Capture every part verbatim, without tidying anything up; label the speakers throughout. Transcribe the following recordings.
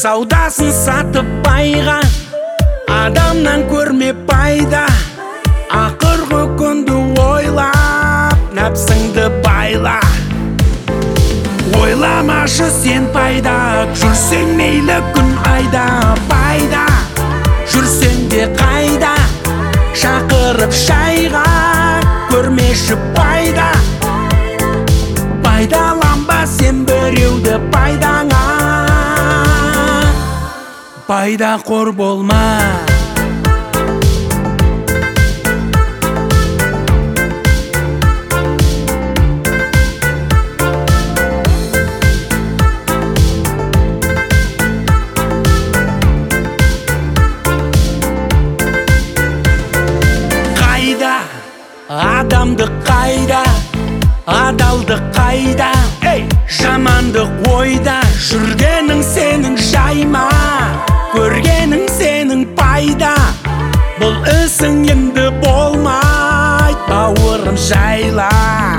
Speaker 1: саудасын сатып байға, адамнан көрме пайда. Ақырғы күнді ойлап, нәпсіңді байла. Ойламашы сен пайда, жүрсең мейлі күн айда. Пайда, жүрсең де қайда, шақырып шайға, көрмеші пайда. Пайдаланба сен біреуді пайдаңа, пайда қор болма. Адамды қайда, адалды қайда, жамандық ойда. Жүргенің сенің жайма, көргенің сенің пайда. Бұл ісің енді болмайды, бауырым жайла.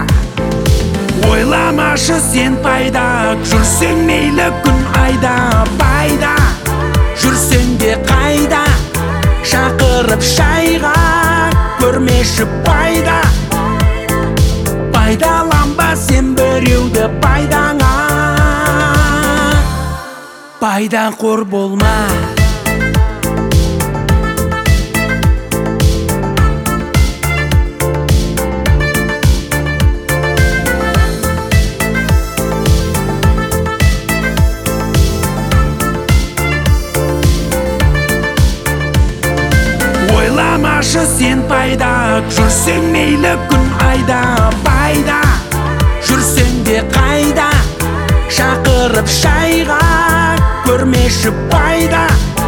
Speaker 1: Ойламашы сен пайда, жүрсең мейлі күн айда. Пайда, жүрсең де қайда, шақырып шайға, көрмеші пайда. Пайдаланба сен біреуді пайдаңа, пайда қор болма. Ойламашы сен пайда, жүрсең мейлі күн айда. Пайда, жүрсең де қайда, шақырып шайға, көрмеші пайда.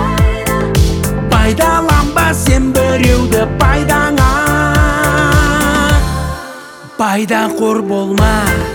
Speaker 1: Пайдаланба сен біреуді пайдаңа, пайда қор болма.